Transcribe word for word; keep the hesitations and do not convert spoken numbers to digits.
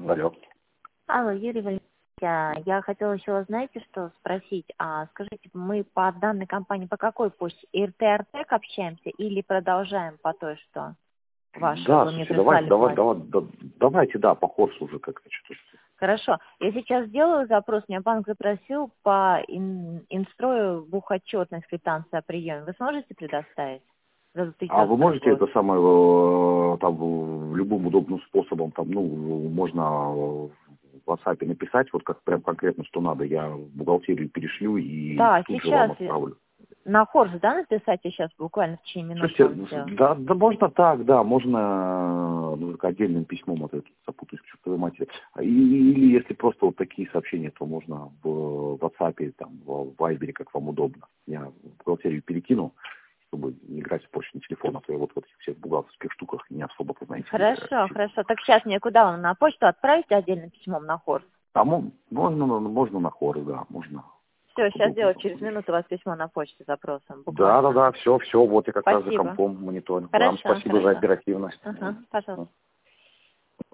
Алло. Алло, Юрий Валерьевич, я я хотела еще, знаете, что спросить? А, скажите, мы по данной компании по какой почте? ИРТ-Артек общаемся или продолжаем по той, что ваша, Да, вы мне слушай, давайте, прислали давай, платье? давай, да, давайте, да, по курсу уже как-то что-то. Хорошо. Я сейчас сделаю запрос, меня банк запросил по ин, инстрою двухотчетность квитанции о приеме. Вы сможете предоставить за две тысячи А вы двадцать второй можете год? это самое, э, там, в любым удобным способом, там, ну, можно в WhatsApp написать, вот как прям конкретно, что надо, я в бухгалтерию перешлю и Да, тут же сейчас вам отправлю. на Хорс, да, написать я сейчас буквально в течение минуты Слушайте, вам сделаю? да, да можно так, да, можно ну, только отдельным письмом, а то я тут запутаюсь к чертовой матери. И- Или если просто вот такие сообщения, то можно в WhatsApp, там, в Viber, как вам удобно. Я в бухгалтерию перекину, чтобы не играть в почту телефон, а то я вот в этих всех бухгалтерских штуках не особо, знаете, Хорошо, сильно. хорошо. Так сейчас мне куда вам на почту отправить отдельным письмом на Хорс? А мо- можно, можно на хоры, да, можно. Все, Как сейчас удобно сделаю, вам через будет. минуту у вас письмо на почту с запросом, Да, да, буквально. да, все, все, вот я как раз за Спасибо. компом мониторю. Вам Хорошо, спасибо за хорошо. оперативность. Ага, пожалуйста.